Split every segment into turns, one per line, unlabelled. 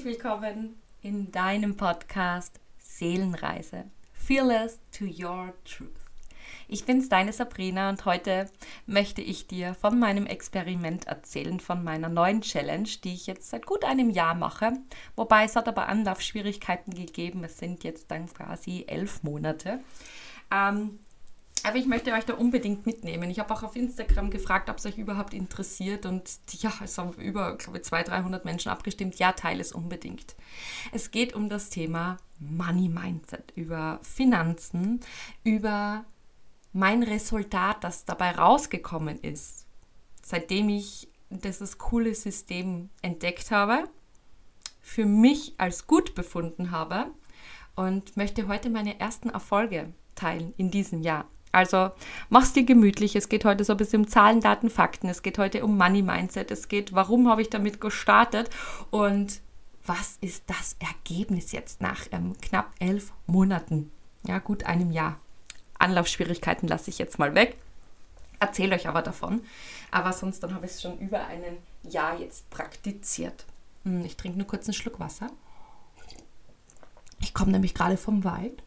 Herzlich willkommen in deinem Podcast Seelenreise. Fearless to your truth. Ich bin's, deine Sabrina, und heute möchte ich dir von meinem Experiment erzählen, von meiner neuen Challenge, die ich jetzt seit gut einem Jahr mache. Wobei es hat aber Anlaufschwierigkeiten gegeben. Es sind jetzt dann quasi 11 Monate. Aber ich möchte euch da unbedingt mitnehmen. Ich habe auch auf Instagram gefragt, ob es euch überhaupt interessiert. Und ja, es haben über, glaube ich, 200-300 Menschen abgestimmt. Ja, teile es unbedingt. Es geht um das Thema Money Mindset, über Finanzen, über mein Resultat, das dabei rausgekommen ist, seitdem ich dieses coole System entdeckt habe, für mich als gut befunden habe und möchte heute meine ersten Erfolge teilen in diesem Jahr. Also mach's dir gemütlich, es geht heute so ein bisschen um Zahlen, Daten, Fakten, es geht heute um Money Mindset, es geht, warum habe ich damit gestartet und was ist das Ergebnis jetzt nach knapp 11 Monaten, ja gut einem Jahr. Anlaufschwierigkeiten lasse ich jetzt mal weg, erzähle euch aber davon, aber sonst dann habe ich es schon über ein Jahr jetzt praktiziert. Ich trinke nur kurz einen Schluck Wasser. Ich komme nämlich gerade vom Wald.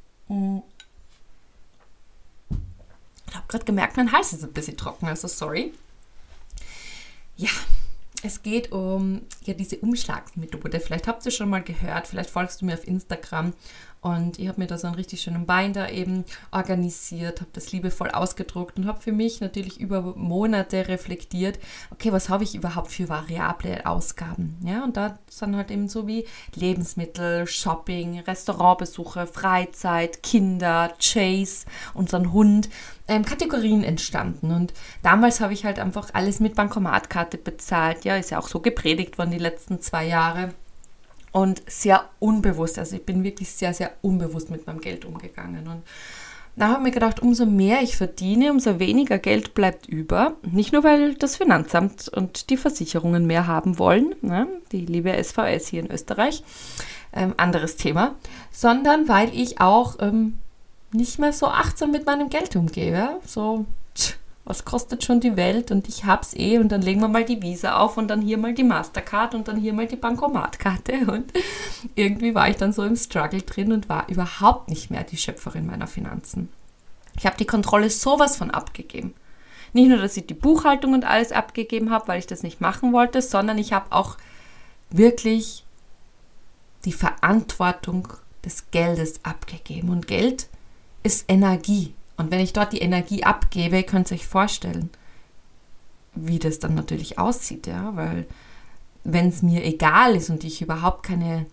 Ich habe gerade gemerkt, mein Hals ist ein bisschen trocken, also sorry. Ja, es geht um diese Umschlagsmethode. Vielleicht habt ihr schon mal gehört, vielleicht folgst du mir auf Instagram und ich habe mir da so einen richtig schönen Binder eben organisiert, habe das liebevoll ausgedruckt und habe für mich natürlich über Monate reflektiert, okay, was habe ich überhaupt für variable Ausgaben? Ja, und da sind halt eben so wie Lebensmittel, Shopping, Restaurantbesuche, Freizeit, Kinder, Chase, unseren Hund, Kategorien entstanden. Und damals habe ich halt einfach alles mit Bankomatkarte bezahlt. Ja, ist ja auch so gepredigt worden die letzten 2 Jahre. Und sehr unbewusst, also ich bin wirklich sehr, sehr unbewusst mit meinem Geld umgegangen. Und da habe ich mir gedacht, umso mehr ich verdiene, umso weniger Geld bleibt über. Nicht nur, weil das Finanzamt und die Versicherungen mehr haben wollen, ne? Die liebe SVS hier in Österreich, anderes Thema, sondern weil ich auch nicht mehr so achtsam mit meinem Geld umgehe. Ja? So, was kostet schon die Welt und ich hab's und dann legen wir mal die Visa auf und dann hier mal die Mastercard und dann hier mal die Bankomatkarte und irgendwie war ich dann so im Struggle drin und war überhaupt nicht mehr die Schöpferin meiner Finanzen. Ich habe die Kontrolle sowas von abgegeben. Nicht nur, dass ich die Buchhaltung und alles abgegeben habe, weil ich das nicht machen wollte, sondern ich habe auch wirklich die Verantwortung des Geldes abgegeben. Und Geld ist Energie. Und wenn ich dort die Energie abgebe, könnt ihr euch vorstellen, wie das dann natürlich aussieht, ja, weil wenn es mir egal ist und ich überhaupt keine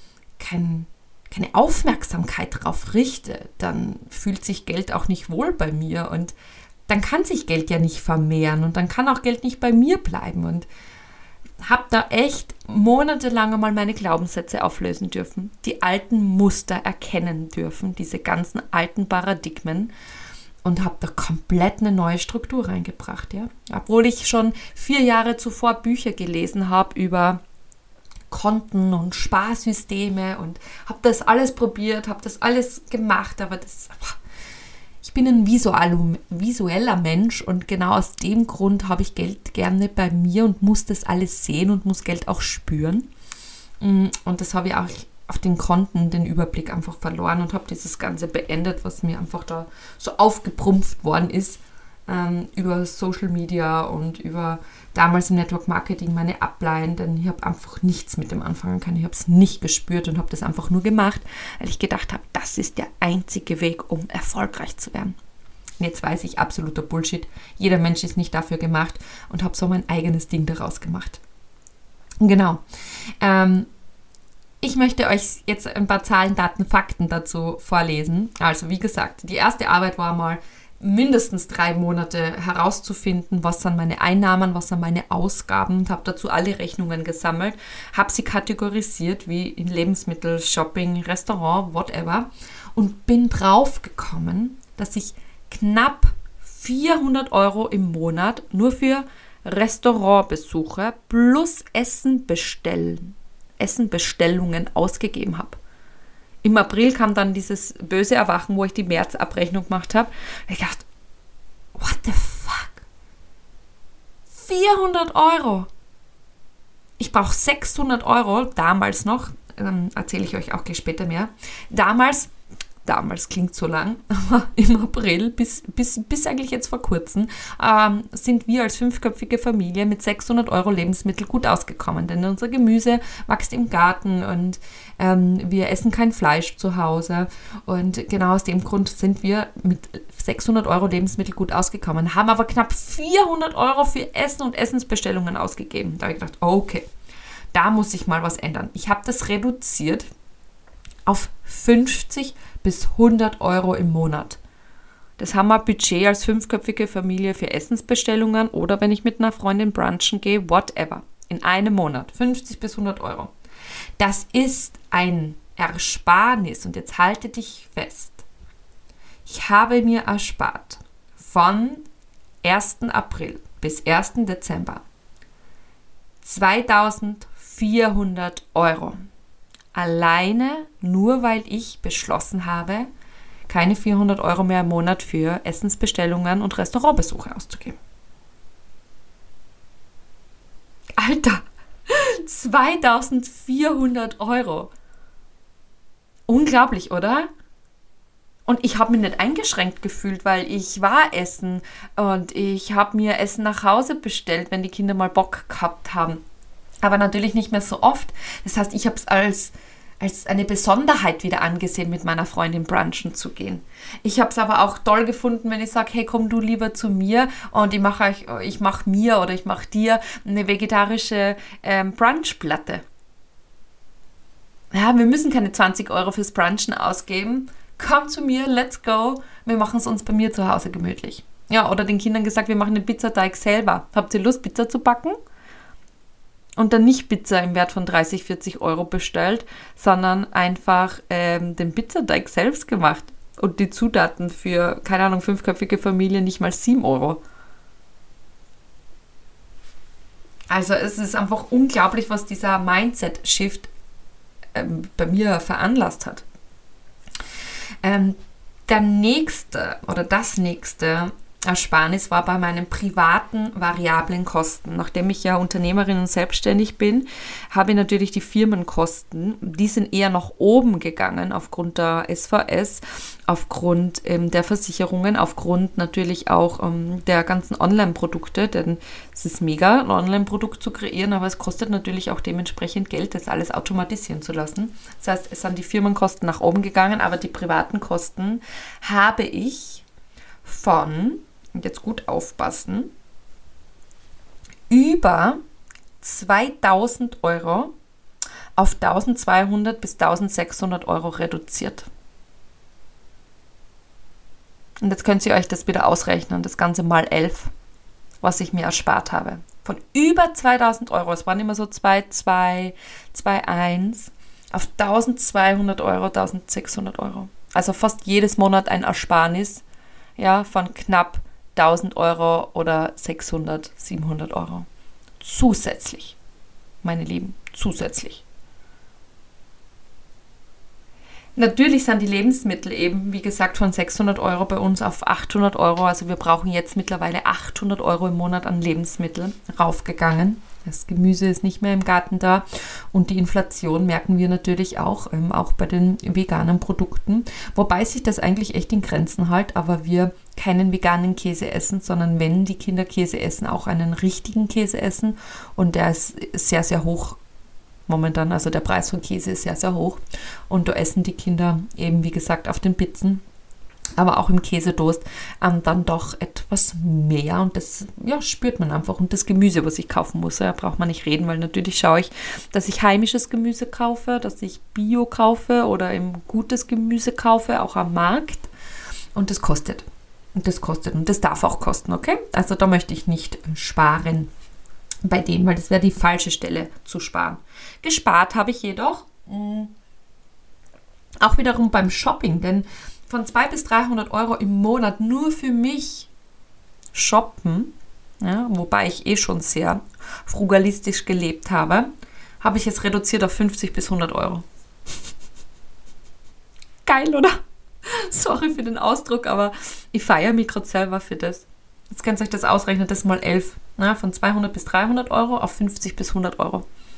Aufmerksamkeit darauf richte, dann fühlt sich Geld auch nicht wohl bei mir und dann kann sich Geld ja nicht vermehren und dann kann auch Geld nicht bei mir bleiben und habe da echt monatelang einmal meine Glaubenssätze auflösen dürfen, die alten Muster erkennen dürfen, diese ganzen alten Paradigmen und habe da komplett eine neue Struktur reingebracht. Ja? Obwohl ich schon 4 Jahre zuvor Bücher gelesen habe über Konten und Sparsysteme und habe das alles probiert, habe das alles gemacht, aber ich bin ein visueller Mensch und genau aus dem Grund habe ich Geld gerne bei mir und muss das alles sehen und muss Geld auch spüren. Und das habe ich auch auf den Konten den Überblick einfach verloren und habe dieses Ganze beendet, was mir einfach da so aufgeprumpft worden ist über Social Media und über damals im Network Marketing meine Upline, denn ich habe einfach nichts mit dem anfangen können. Ich habe es nicht gespürt und habe das einfach nur gemacht, weil ich gedacht habe, das ist der einzige Weg, um erfolgreich zu werden. Und jetzt weiß ich, absoluter Bullshit. Jeder Mensch ist nicht dafür gemacht und habe so mein eigenes Ding daraus gemacht. Genau. Ich möchte euch jetzt ein paar Zahlen, Daten, Fakten dazu vorlesen. Also wie gesagt, die erste Arbeit war mal mindestens 3 Monate herauszufinden, was sind meine Einnahmen, was sind meine Ausgaben und habe dazu alle Rechnungen gesammelt, habe sie kategorisiert wie in Lebensmittel, Shopping, Restaurant, whatever und bin drauf gekommen, dass ich knapp 400 € im Monat nur für Restaurantbesuche plus Essenbestellungen ausgegeben habe. Im April kam dann dieses böse Erwachen, wo ich die Märzabrechnung gemacht habe. Ich dachte, what the fuck? 400 €. Ich brauche 600 Euro, damals noch, erzähle ich euch auch gleich später mehr. Damals klingt so lang, aber im April bis eigentlich jetzt vor kurzem sind wir als 5-köpfige Familie mit 600 Euro Lebensmittel gut ausgekommen, denn unser Gemüse wächst im Garten und wir essen kein Fleisch zu Hause und genau aus dem Grund sind wir mit 600 Euro Lebensmittel gut ausgekommen, haben aber knapp 400 Euro für Essen und Essensbestellungen ausgegeben. Da habe ich gedacht, okay, da muss ich mal was ändern. Ich habe das reduziert auf 50 bis 100 Euro im Monat. Das haben wir Budget als 5-köpfige Familie für Essensbestellungen oder wenn ich mit einer Freundin brunchen gehe, whatever. In einem Monat. 50 bis 100 Euro. Das ist ein Ersparnis und jetzt halte dich fest. Ich habe mir erspart von 1. April bis 1. Dezember 2.400 Euro. Alleine nur, weil ich beschlossen habe, keine 400 Euro mehr im Monat für Essensbestellungen und Restaurantbesuche auszugeben. Alter, 2.400 Euro. Unglaublich, oder? Und ich habe mich nicht eingeschränkt gefühlt, weil ich war essen und ich habe mir Essen nach Hause bestellt, wenn die Kinder mal Bock gehabt haben. Aber natürlich nicht mehr so oft. Das heißt, ich habe es als eine Besonderheit wieder angesehen, mit meiner Freundin brunchen zu gehen. Ich habe es aber auch toll gefunden, wenn ich sage, hey, komm du lieber zu mir und ich mache dir eine vegetarische Brunchplatte. Ja, wir müssen keine 20 Euro fürs Brunchen ausgeben. Komm zu mir, let's go. Wir machen es uns bei mir zu Hause gemütlich. Ja, oder den Kindern gesagt, wir machen den Pizzateig selber. Habt ihr Lust, Pizza zu backen? Und dann nicht Pizza im Wert von 30, 40 Euro bestellt, sondern einfach den Pizzateig selbst gemacht. Und die Zutaten für, keine Ahnung, 5-köpfige Familie nicht mal 7 Euro. Also es ist einfach unglaublich, was dieser Mindset-Shift bei mir veranlasst hat. Das nächste Ersparnis war bei meinen privaten variablen Kosten. Nachdem ich ja Unternehmerin und selbstständig bin, habe ich natürlich die Firmenkosten, die sind eher nach oben gegangen aufgrund der SVS, aufgrund der Versicherungen, aufgrund natürlich auch der ganzen Online-Produkte, denn es ist mega, ein Online-Produkt zu kreieren, aber es kostet natürlich auch dementsprechend Geld, das alles automatisieren zu lassen. Das heißt, es sind die Firmenkosten nach oben gegangen, aber die privaten Kosten habe ich von, und jetzt gut aufpassen, über 2.000 Euro auf 1.200 bis 1.600 Euro reduziert. Und jetzt könnt ihr euch das wieder ausrechnen, das Ganze mal 11, was ich mir erspart habe. Von über 2.000 Euro, es waren immer so 2,2, 2,1, auf 1.200 Euro, 1.600 Euro. Also fast jedes Monat ein Ersparnis, ja, von knapp 1.000 Euro oder 600, 700 Euro. Zusätzlich, meine Lieben, zusätzlich. Natürlich sind die Lebensmittel eben, wie gesagt, von 600 Euro bei uns auf 800 Euro. Also wir brauchen jetzt mittlerweile 800 Euro im Monat an Lebensmitteln raufgegangen. Das Gemüse ist nicht mehr im Garten da. Und die Inflation merken wir natürlich auch bei den veganen Produkten. Wobei sich das eigentlich echt in Grenzen hält, aber wir keinen veganen Käse essen, sondern wenn die Kinder Käse essen, auch einen richtigen Käse essen. Und der ist sehr, sehr hoch momentan, also der Preis von Käse ist sehr, sehr hoch und da essen die Kinder eben, wie gesagt, auf den Pizzen, aber auch im Käsedost dann doch etwas mehr und das spürt man einfach. Und das Gemüse, was ich kaufen muss, braucht man nicht reden, weil natürlich schaue ich, dass ich heimisches Gemüse kaufe, dass ich Bio kaufe oder eben gutes Gemüse kaufe, auch am Markt, und das kostet. Und das darf auch kosten, okay? Also da möchte ich nicht sparen bei dem, weil das wäre die falsche Stelle zu sparen. Gespart habe ich jedoch auch wiederum beim Shopping, denn von 200 bis 300 Euro im Monat nur für mich shoppen, ja, wobei ich schon sehr frugalistisch gelebt habe, habe ich es reduziert auf 50 bis 100 Euro. Geil, oder? Sorry für den Ausdruck, aber ich feiere mich gerade selber für das. Jetzt könnt ihr euch das ausrechnen, das mal 11. Von 200 bis 300 Euro auf 50 bis 100 Euro.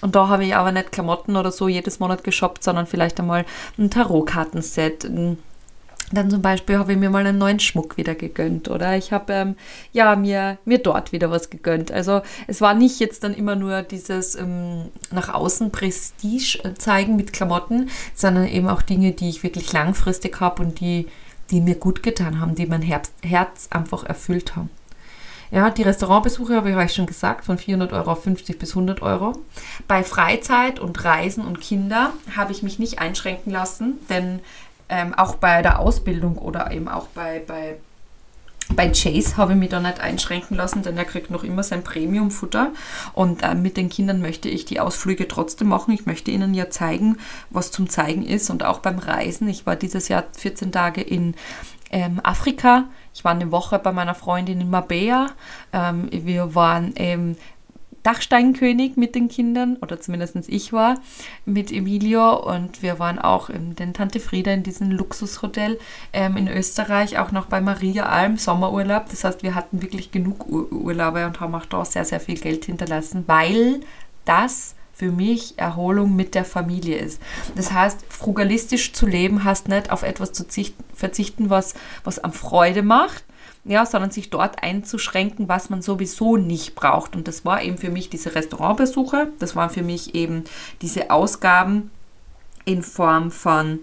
Und da habe ich aber nicht Klamotten oder so jedes Monat geshoppt, sondern vielleicht einmal ein Tarotkartenset. Dann zum Beispiel habe ich mir mal einen neuen Schmuck wieder gegönnt oder ich habe mir dort wieder was gegönnt. Also es war nicht jetzt dann immer nur dieses nach außen Prestige zeigen mit Klamotten, sondern eben auch Dinge, die ich wirklich langfristig habe und die mir gut getan haben, die mein Herz einfach erfüllt haben. Ja, die Restaurantbesuche habe ich euch schon gesagt, von 400 Euro auf 50 bis 100 Euro. Bei Freizeit und Reisen und Kinder habe ich mich nicht einschränken lassen, denn auch bei der Ausbildung oder eben auch bei Chase habe ich mich da nicht einschränken lassen, denn er kriegt noch immer sein Premium-Futter und mit den Kindern möchte ich die Ausflüge trotzdem machen. Ich möchte ihnen ja zeigen, was zum Zeigen ist und auch beim Reisen. Ich war dieses Jahr 14 Tage in Afrika. Ich war eine Woche bei meiner Freundin in Marbella. Wir waren Dachsteinkönig mit den Kindern, oder zumindest ich war, mit Emilio und wir waren auch in den Tante Frieda in diesem Luxushotel in Österreich, auch noch bei Maria Alm, Sommerurlaub. Das heißt, wir hatten wirklich genug Urlaube und haben auch da sehr, sehr viel Geld hinterlassen, weil das für mich Erholung mit der Familie ist. Das heißt, frugalistisch zu leben heißt nicht auf etwas zu verzichten, was am Freude macht, ja, sondern sich dort einzuschränken, was man sowieso nicht braucht. Und das war eben für mich diese Restaurantbesuche, das waren für mich eben diese Ausgaben in Form von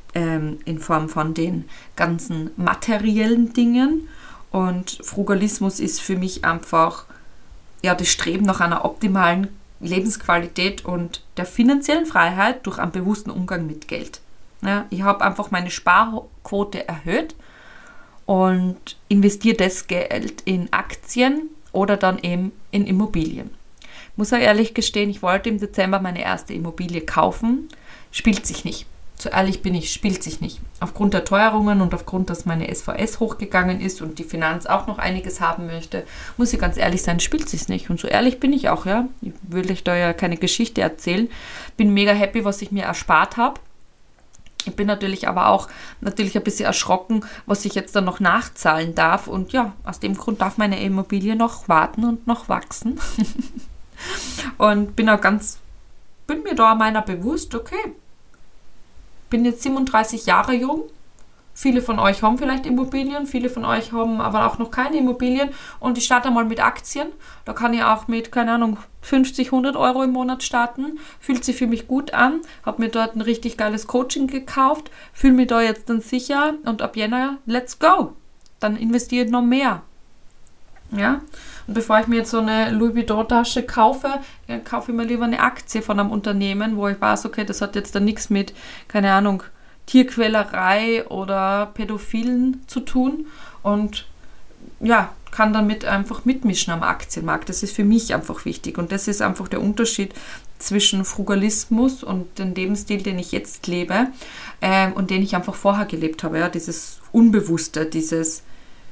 den ganzen materiellen Dingen. Und Frugalismus ist für mich einfach das Streben nach einer optimalen Lebensqualität und der finanziellen Freiheit durch einen bewussten Umgang mit Geld. Ja, ich habe einfach meine Sparquote erhöht und investiere das Geld in Aktien oder dann eben in Immobilien. Ich muss auch ehrlich gestehen, ich wollte im Dezember meine erste Immobilie kaufen. Spielt sich nicht. So ehrlich bin ich, spielt sich nicht. Aufgrund der Teuerungen und aufgrund, dass meine SVS hochgegangen ist und die Finanz auch noch einiges haben möchte, muss ich ganz ehrlich sein, spielt sich nicht. Und so ehrlich bin ich auch, ja. Ich will euch da ja keine Geschichte erzählen. Bin mega happy, was ich mir erspart habe. Ich bin natürlich aber auch ein bisschen erschrocken, was ich jetzt dann noch nachzahlen darf. Und ja, aus dem Grund darf meine Immobilie noch warten und noch wachsen. Und bin mir da meiner bewusst, okay, bin jetzt 37 Jahre jung. Viele von euch haben vielleicht Immobilien, viele von euch haben aber auch noch keine Immobilien. Und ich starte mal mit Aktien. Da kann ich auch mit, 50, 100 Euro im Monat starten. Fühlt sich für mich gut an. Habe mir dort ein richtig geiles Coaching gekauft. Fühle mich da jetzt dann sicher. Und ab Jänner, let's go. Dann investiere ich noch mehr. Ja. Und bevor ich mir jetzt so eine Louis Vuitton-Tasche kaufe, kaufe ich mir lieber eine Aktie von einem Unternehmen, wo ich weiß, okay, das hat jetzt dann nichts mit, Tierquälerei oder Pädophilen zu tun und ja, kann damit einfach mitmischen am Aktienmarkt. Das ist für mich einfach wichtig und das ist einfach der Unterschied zwischen Frugalismus und dem Lebensstil, den ich jetzt lebe und den ich einfach vorher gelebt habe. Ja? Dieses Unbewusste, dieses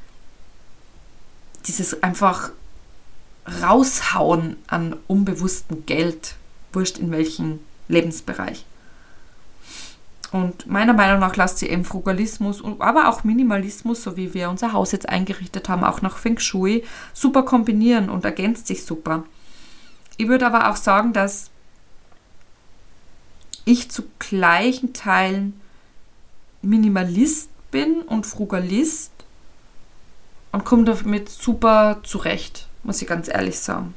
einfach raushauen an unbewusstem Geld, wurscht in welchem Lebensbereich. Und meiner Meinung nach lässt sich eben Frugalismus, aber auch Minimalismus, so wie wir unser Haus jetzt eingerichtet haben, auch nach Feng Shui, super kombinieren und ergänzt sich super. Ich würde aber auch sagen, dass ich zu gleichen Teilen Minimalist bin und Frugalist und komme damit super zurecht, muss ich ganz ehrlich sagen.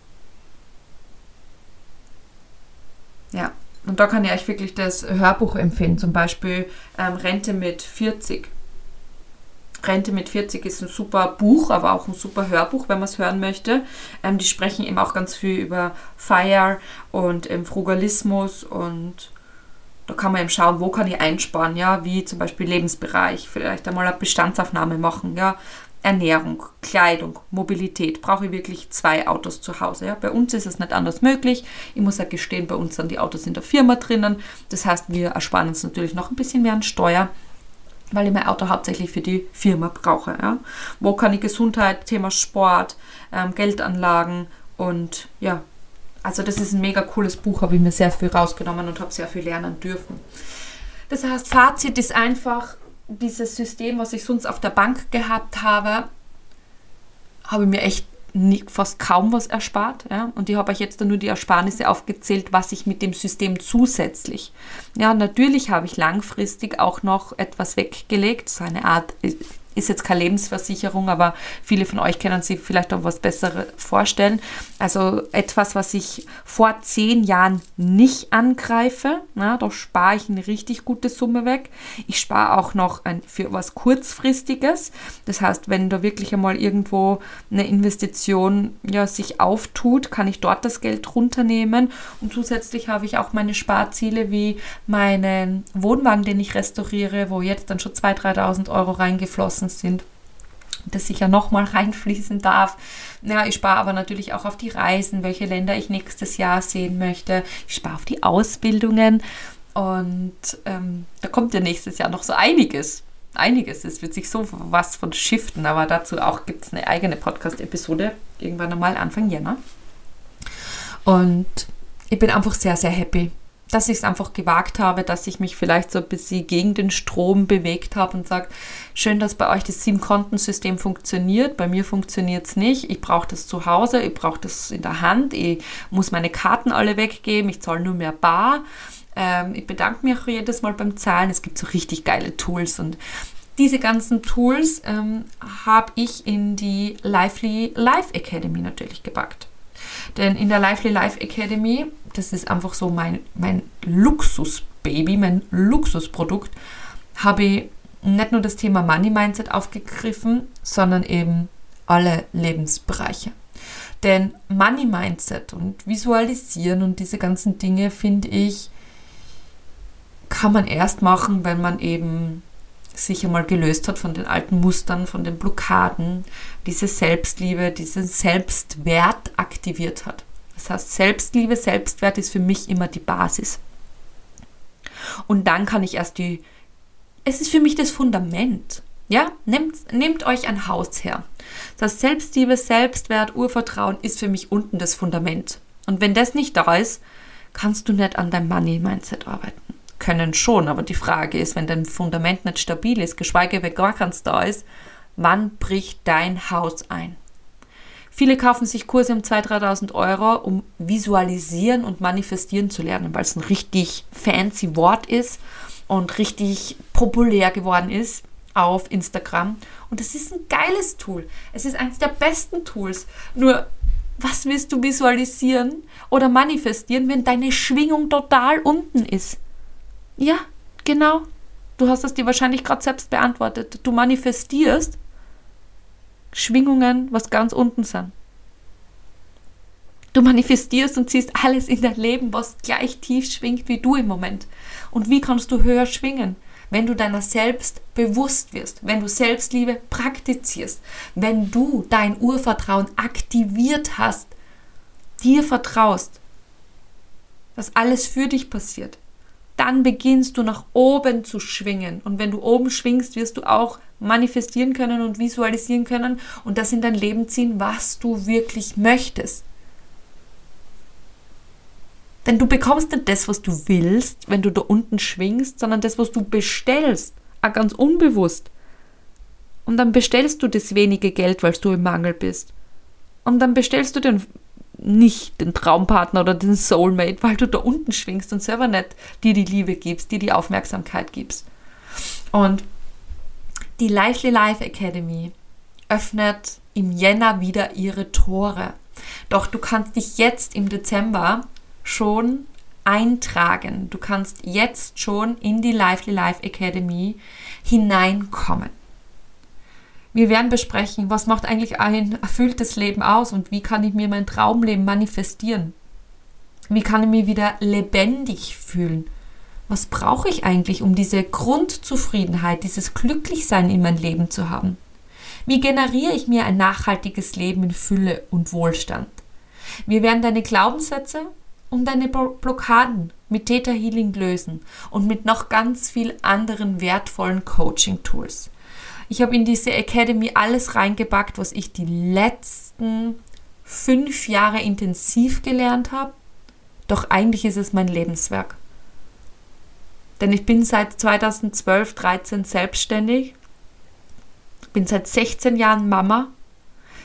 Ja. Und da kann ich euch wirklich das Hörbuch empfehlen, zum Beispiel Rente mit 40. Rente mit 40 ist ein super Buch, aber auch ein super Hörbuch, wenn man es hören möchte. Die sprechen eben auch ganz viel über FIRE und Frugalismus und da kann man eben schauen, wo kann ich einsparen, ja, wie zum Beispiel Lebensbereich, vielleicht einmal eine Bestandsaufnahme machen, ja, Ernährung, Kleidung, Mobilität. Brauche ich wirklich 2 Autos zu Hause? Ja? Bei uns ist es nicht anders möglich. Ich muss ja gestehen, bei uns sind die Autos in der Firma drinnen. Das heißt, wir ersparen uns natürlich noch ein bisschen mehr an Steuer, weil ich mein Auto hauptsächlich für die Firma brauche. Ja? Wo kann ich Gesundheit, Thema Sport, Geldanlagen und ja, also das ist ein mega cooles Buch, habe ich mir sehr viel rausgenommen und habe sehr viel lernen dürfen. Das heißt, Fazit ist einfach, dieses System, was ich sonst auf der Bank gehabt habe, habe ich mir echt fast kaum was erspart. Ja? Und ich habe euch jetzt nur die Ersparnisse aufgezählt, was ich mit dem System zusätzlich. Ja, natürlich habe ich langfristig auch noch etwas weggelegt, so eine Art, ist jetzt keine Lebensversicherung, aber viele von euch können sich vielleicht auch was Besseres vorstellen. Also etwas, was ich vor 10 Jahren nicht angreife. Na, da spare ich eine richtig gute Summe weg. Ich spare auch noch für was Kurzfristiges. Das heißt, wenn da wirklich einmal irgendwo eine Investition sich auftut, kann ich dort das Geld runternehmen. Und zusätzlich habe ich auch meine Sparziele wie meinen Wohnwagen, den ich restauriere, wo jetzt dann schon 2.000, 3.000 Euro reingeflossen sind, das sicher nochmal reinfließen darf. Ja, ich spare aber natürlich auch auf die Reisen, welche Länder ich nächstes Jahr sehen möchte. Ich spare auf die Ausbildungen und da kommt ja nächstes Jahr noch so einiges. Es wird sich so was von shiften, aber dazu auch gibt es eine eigene Podcast-Episode, irgendwann einmal Anfang Jänner. Und ich bin einfach sehr, sehr happy, dass ich es einfach gewagt habe, dass ich mich vielleicht so ein bisschen gegen den Strom bewegt habe und sage, schön, dass bei euch das 7-Konten-System funktioniert, bei mir funktioniert es nicht, ich brauche das zu Hause, ich brauche das in der Hand, ich muss meine Karten alle weggeben, ich zahle nur mehr bar, ich bedanke mich auch jedes Mal beim Zahlen, es gibt so richtig geile Tools und diese ganzen Tools habe ich in die Lively Life Academy natürlich gepackt. Denn in der Lively Life Academy, das ist einfach so mein Luxusbaby, mein Luxusprodukt, habe ich nicht nur das Thema Money Mindset aufgegriffen, sondern eben alle Lebensbereiche. Denn Money Mindset und Visualisieren und diese ganzen Dinge, finde ich, kann man erst machen, wenn man eben sich einmal gelöst hat von den alten Mustern, von den Blockaden, diese Selbstliebe, diesen Selbstwert aktiviert hat. Das heißt, Selbstliebe, Selbstwert ist für mich immer die Basis. Und dann kann ich erst es ist für mich das Fundament. Ja, nehmt euch ein Haus her. Das heißt, Selbstliebe, Selbstwert, Urvertrauen ist für mich unten das Fundament. Und wenn das nicht da ist, kannst du nicht an deinem Money-Mindset arbeiten. Können schon, aber die Frage ist, wenn dein Fundament nicht stabil ist, geschweige denn gar keins da ist, wann bricht dein Haus ein? Viele kaufen sich Kurse um 2.000, 3.000 Euro, um visualisieren und manifestieren zu lernen, weil es ein richtig fancy Wort ist und richtig populär geworden ist auf Instagram. Und es ist ein geiles Tool. Es ist eines der besten Tools. Nur, was willst du visualisieren oder manifestieren, wenn deine Schwingung total unten ist? Ja, genau. Du hast es dir wahrscheinlich gerade selbst beantwortet. Du manifestierst Schwingungen, was ganz unten sind. Du manifestierst und ziehst alles in dein Leben, was gleich tief schwingt wie du im Moment. Und wie kannst du höher schwingen? Wenn du deiner selbst bewusst wirst, wenn du Selbstliebe praktizierst, wenn du dein Urvertrauen aktiviert hast, dir vertraust, dass alles für dich passiert, dann beginnst du nach oben zu schwingen. Und wenn du oben schwingst, wirst du auch manifestieren können und visualisieren können und das in dein Leben ziehen, was du wirklich möchtest. Denn du bekommst nicht das, was du willst, wenn du da unten schwingst, sondern das, was du bestellst, auch ganz unbewusst. Und dann bestellst du das wenige Geld, weil du im Mangel bist. Und dann bestellst du nicht den Traumpartner oder den Soulmate, weil du da unten schwingst und selber nicht dir die Liebe gibst, dir die Aufmerksamkeit gibst. Und die Lively Life Academy öffnet im Jänner wieder ihre Tore. Doch du kannst dich jetzt im Dezember schon eintragen. Du kannst jetzt schon in die Lively Life Academy hineinkommen. Wir werden besprechen, was macht eigentlich ein erfülltes Leben aus und wie kann ich mir mein Traumleben manifestieren? Wie kann ich mich wieder lebendig fühlen? Was brauche ich eigentlich, um diese Grundzufriedenheit, dieses Glücklichsein in mein Leben zu haben? Wie generiere ich mir ein nachhaltiges Leben in Fülle und Wohlstand? Wir werden deine Glaubenssätze und deine Blockaden mit Theta Healing lösen und mit noch ganz viel anderen wertvollen Coaching-Tools. Ich habe in diese Academy alles reingepackt, was ich die letzten 5 Jahre intensiv gelernt habe. Doch eigentlich ist es mein Lebenswerk. Denn ich bin seit 2012, 13 selbstständig, bin seit 16 Jahren Mama,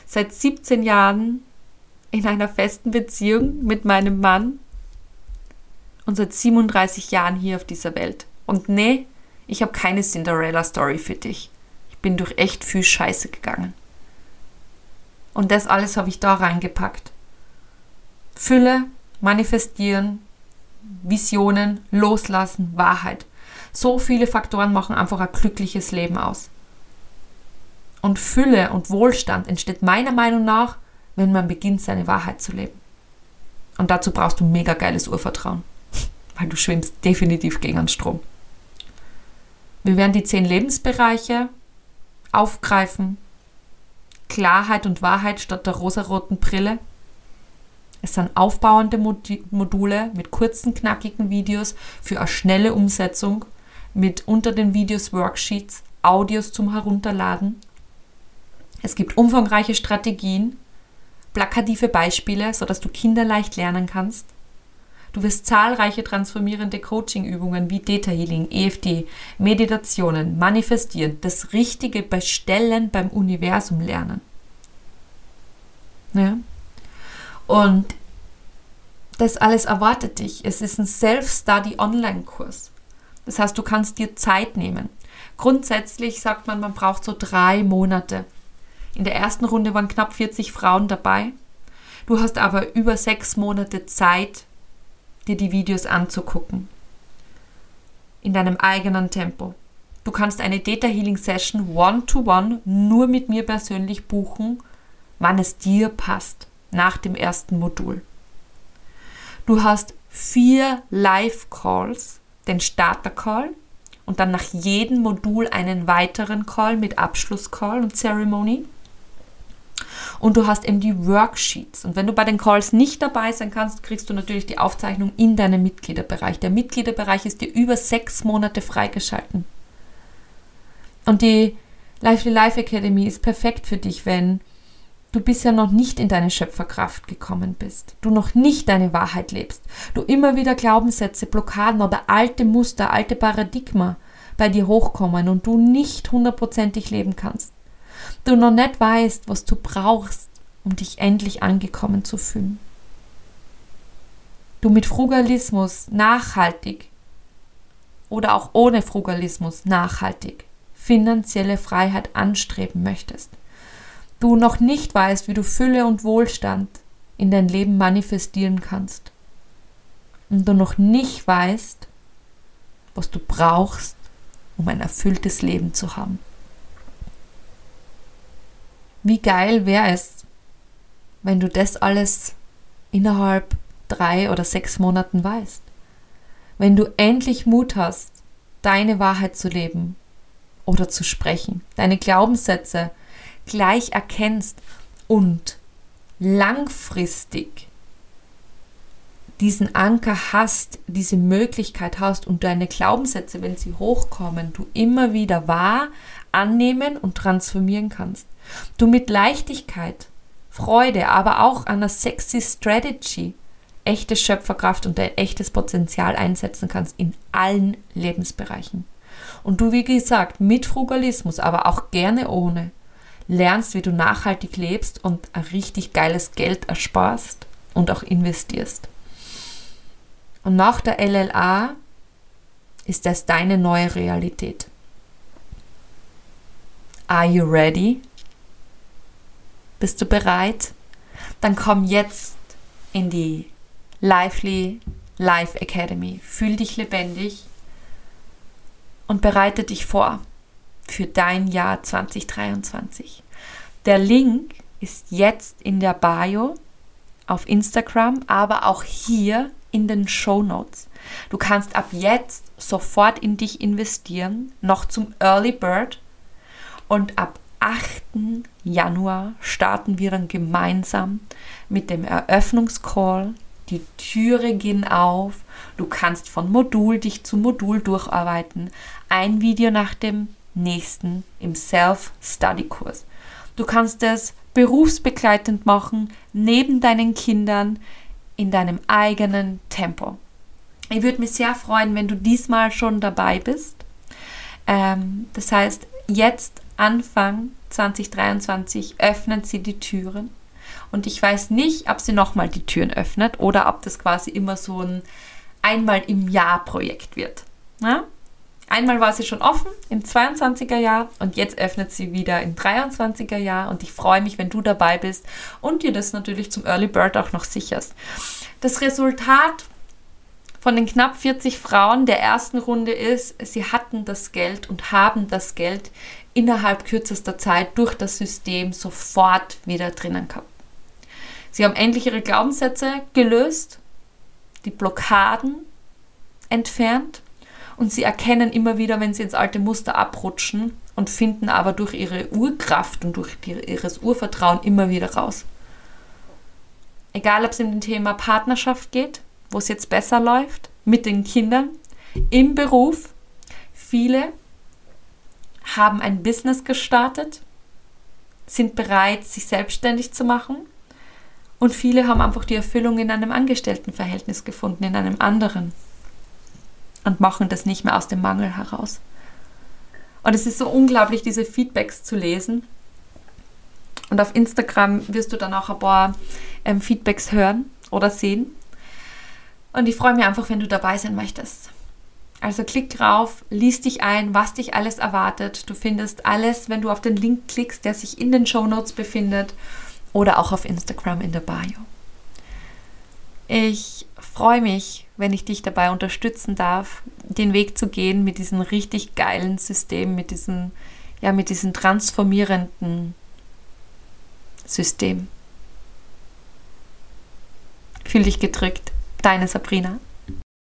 seit 17 Jahren in einer festen Beziehung mit meinem Mann und seit 37 Jahren hier auf dieser Welt. Und nee, ich habe keine Cinderella-Story für dich. Ich bin durch echt viel Scheiße gegangen. Und das alles habe ich da reingepackt. Fülle, manifestieren, Visionen, loslassen, Wahrheit. So viele Faktoren machen einfach ein glückliches Leben aus. Und Fülle und Wohlstand entsteht meiner Meinung nach, wenn man beginnt, seine Wahrheit zu leben. Und dazu brauchst du mega geiles Urvertrauen, weil du schwimmst definitiv gegen den Strom. Wir werden die 10 Lebensbereiche aufgreifen. Klarheit und Wahrheit statt der rosaroten Brille. Es sind aufbauende Module mit kurzen, knackigen Videos für eine schnelle Umsetzung, mit unter den Videos Worksheets, Audios zum Herunterladen. Es gibt umfangreiche Strategien, plakative Beispiele, sodass du kinderleicht lernen kannst. Du wirst zahlreiche transformierende Coaching-Übungen wie Theta Healing, EFT, Meditationen, Manifestieren, das Richtige Bestellen beim Universum lernen. Ja? Und das alles erwartet dich. Es ist ein Self-Study-Online-Kurs. Das heißt, du kannst dir Zeit nehmen. Grundsätzlich sagt man, man braucht so 3 Monate. In der ersten Runde waren knapp 40 Frauen dabei. Du hast aber über 6 Monate Zeit, dir die Videos anzugucken. In deinem eigenen Tempo. Du kannst eine Theta Healing Session One-to-One nur mit mir persönlich buchen, wann es dir passt, nach dem ersten Modul. Du hast 4 Live-Calls, den Starter-Call und dann nach jedem Modul einen weiteren Call mit Abschluss-Call und Ceremony. Und du hast eben die Worksheets. Und wenn du bei den Calls nicht dabei sein kannst, kriegst du natürlich die Aufzeichnung in deinem Mitgliederbereich. Der Mitgliederbereich ist dir über 6 Monate freigeschalten. Und die Lively Life Academy ist perfekt für dich, wenn du bisher noch nicht in deine Schöpferkraft gekommen bist, du noch nicht deine Wahrheit lebst, du immer wieder Glaubenssätze, Blockaden oder alte Muster, alte Paradigma bei dir hochkommen und du nicht 100%ig leben kannst. Du noch nicht weißt, was du brauchst, um dich endlich angekommen zu fühlen. Du mit Frugalismus nachhaltig oder auch ohne Frugalismus nachhaltig finanzielle Freiheit anstreben möchtest. Du noch nicht weißt, wie du Fülle und Wohlstand in dein Leben manifestieren kannst. Und du noch nicht weißt, was du brauchst, um ein erfülltes Leben zu haben. Wie geil wäre es, wenn du das alles innerhalb 3 oder 6 Monaten weißt? Wenn du endlich Mut hast, deine Wahrheit zu leben oder zu sprechen, deine Glaubenssätze gleich erkennst und langfristig diesen Anker hast, diese Möglichkeit hast und deine Glaubenssätze, wenn sie hochkommen, du immer wieder wahr annehmen und transformieren kannst. Du mit Leichtigkeit, Freude, aber auch einer sexy Strategy echte Schöpferkraft und dein echtes Potenzial einsetzen kannst in allen Lebensbereichen. Und du, wie gesagt, mit Frugalismus, aber auch gerne ohne, lernst, wie du nachhaltig lebst und ein richtig geiles Geld ersparst und auch investierst. Und nach der LLA ist das deine neue Realität. Are you ready? Bist du bereit? Dann komm jetzt in die Lively Life Academy. Fühl dich lebendig und bereite dich vor für dein Jahr 2023. Der Link ist jetzt in der Bio auf Instagram, aber auch hier in den Shownotes. Du kannst ab jetzt sofort in dich investieren, noch zum Early Bird, und ab 8. Januar starten wir dann gemeinsam mit dem Eröffnungscall. Die Türe gehen auf, du kannst von Modul dich zu Modul durcharbeiten, ein Video nach dem nächsten im Self-Study-Kurs. Du kannst es berufsbegleitend machen, neben deinen Kindern, in deinem eigenen Tempo. Ich würde mich sehr freuen, wenn du diesmal schon dabei bist. Das heißt, jetzt Anfang 2023 öffnet sie die Türen. Und ich weiß nicht, ob sie nochmal die Türen öffnet oder ob das quasi immer so ein einmal im Jahr Projekt wird. Ja? Einmal war sie schon offen im 22er Jahr und jetzt öffnet sie wieder im 23er Jahr und ich freue mich, wenn du dabei bist und dir das natürlich zum Early Bird auch noch sicherst. Das Resultat von den knapp 40 Frauen der ersten Runde ist, sie hatten das Geld und haben das Geld innerhalb kürzester Zeit durch das System sofort wieder drinnen gehabt. Sie haben endlich ihre Glaubenssätze gelöst, die Blockaden entfernt und sie erkennen immer wieder, wenn sie ins alte Muster abrutschen und finden aber durch ihre Urkraft und durch ihres Urvertrauen immer wieder raus. Egal, ob es um das Thema Partnerschaft geht, wo es jetzt besser läuft, mit den Kindern, im Beruf. Viele haben ein Business gestartet, sind bereit, sich selbstständig zu machen und viele haben einfach die Erfüllung in einem Angestelltenverhältnis gefunden, in einem anderen und machen das nicht mehr aus dem Mangel heraus. Und es ist so unglaublich, diese Feedbacks zu lesen. Und auf Instagram wirst du dann auch ein paar Feedbacks hören oder sehen. Und ich freue mich einfach, wenn du dabei sein möchtest. Also klick drauf, lies dich ein, was dich alles erwartet. Du findest alles, wenn du auf den Link klickst, der sich in den Shownotes befindet oder auch auf Instagram in der Bio. Ich freue mich, wenn ich dich dabei unterstützen darf, den Weg zu gehen mit diesem richtig geilen System, mit diesem transformierenden System. Fühl dich gedrückt. Deine Sabrina.